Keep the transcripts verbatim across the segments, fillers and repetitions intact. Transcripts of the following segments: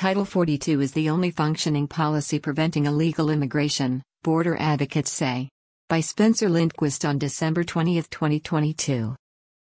Title forty-two is the only functioning policy preventing illegal immigration, border advocates say. By Spencer Lindquist on December twentieth, twenty twenty-two.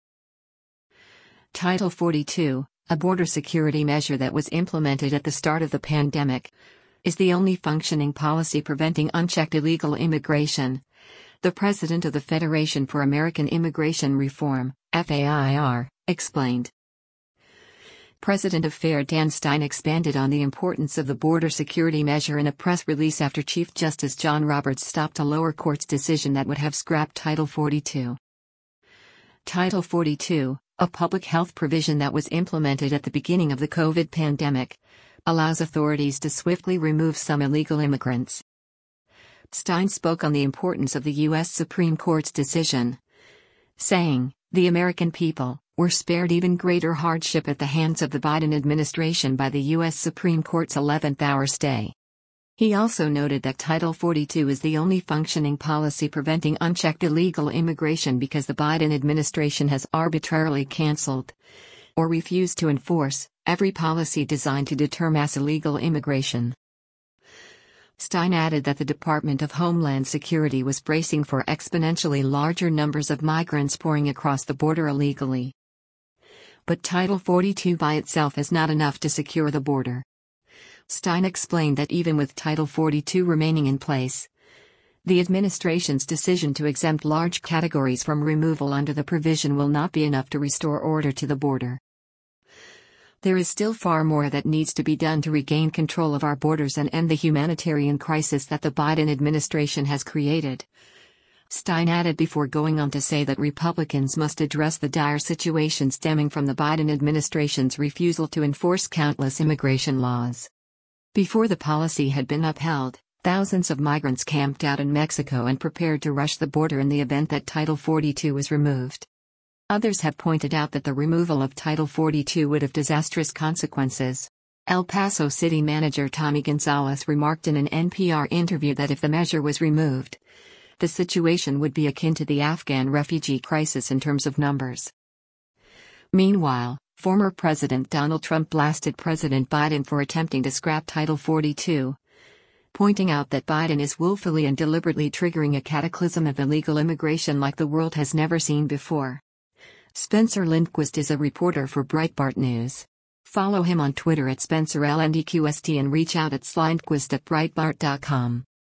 Title forty-two, a border security measure that was implemented at the start of the pandemic, is the only functioning policy preventing unchecked illegal immigration. The president of the Federation for American Immigration Reform, F A I R, explained. President of FAIR Dan Stein expanded on the importance of the border security measure in a press release after Chief Justice John Roberts stopped a lower court's decision that would have scrapped Title forty-two. Title forty-two, a public health provision that was implemented at the beginning of the COVID pandemic, allows authorities to swiftly remove some illegal immigrants. Stein spoke on the importance of the U S Supreme Court's decision, saying, "The American people were spared even greater hardship at the hands of the Biden administration by the U S Supreme Court's eleventh hour stay." He also noted that Title forty-two is the only functioning policy preventing unchecked illegal immigration because the Biden administration has arbitrarily canceled or refused to enforce every policy designed to deter mass illegal immigration. Stein added that the Department of Homeland Security was bracing for exponentially larger numbers of migrants pouring across the border illegally. But Title forty-two by itself is not enough to secure the border. Stein explained that even with Title forty-two remaining in place, the administration's decision to exempt large categories from removal under the provision will not be enough to restore order to the border. There is still far more that needs to be done to regain control of our borders and end the humanitarian crisis that the Biden administration has created. Stein added before going on to say that Republicans must address the dire situation stemming from the Biden administration's refusal to enforce countless immigration laws. Before the policy had been upheld, thousands of migrants camped out in Mexico and prepared to rush the border in the event that Title forty-two was removed. Others have pointed out that the removal of Title forty-two would have disastrous consequences. El Paso City Manager Tommy Gonzalez remarked in an N P R interview that if the measure was removed, the situation would be akin to the Afghan refugee crisis in terms of numbers. Meanwhile, former President Donald Trump blasted President Biden for attempting to scrap Title forty-two, pointing out that Biden is willfully and deliberately triggering a cataclysm of illegal immigration like the world has never seen before. Spencer Lindquist is a reporter for Breitbart News. Follow him on Twitter at Spencer L N D Q S T and reach out at slindquist at breitbart dot com.